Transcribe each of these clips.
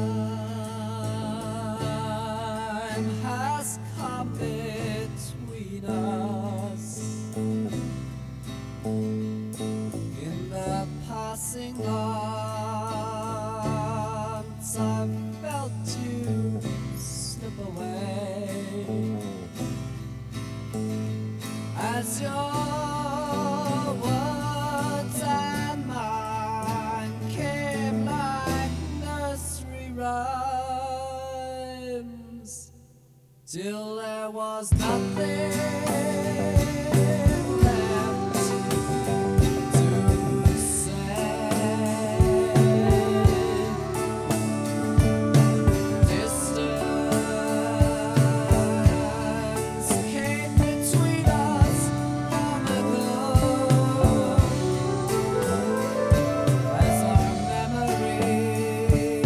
has come between us. In the passing arms, I felt you slip away as your words and mine came like nursery rhymes, till there was nothing left to say. Distance came between us long ago, as our memories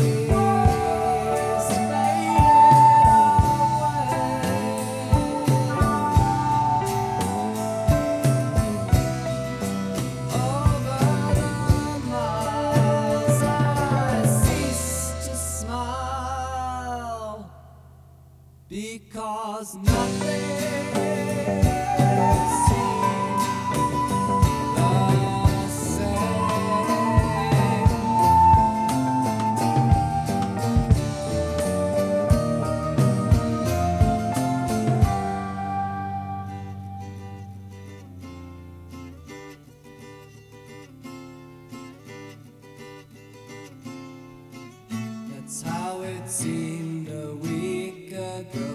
faded away. Over the miles I ceased to smile, because nothing seemed the same. That's how it seemed a week ago.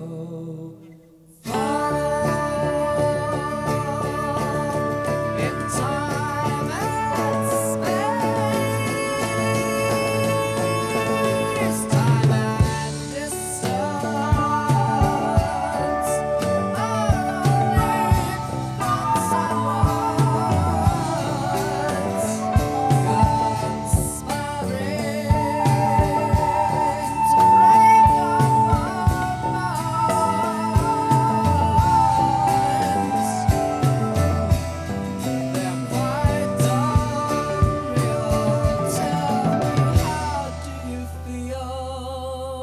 In time and space, time and distance are only thoughts and words conspiring to break up our minds. They're quite unreal. Tell me, how do you feel?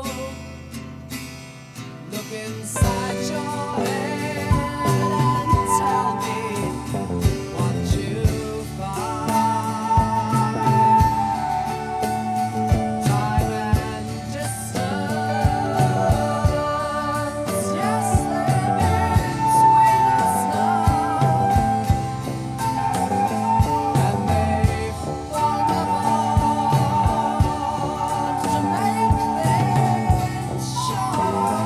Look inside your head and tell me what you find. Time and distance, yes, they're between us now, and they've fallen apart to make things sure.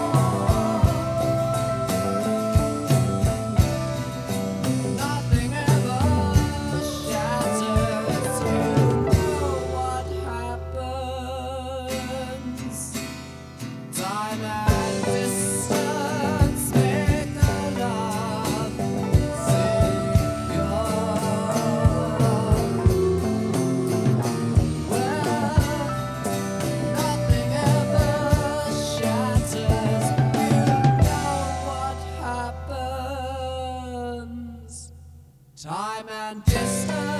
Nothing ever shatters. You know what happens. Time and distance make the love secure. Well, nothing ever shatters. You know what happens. Time and distance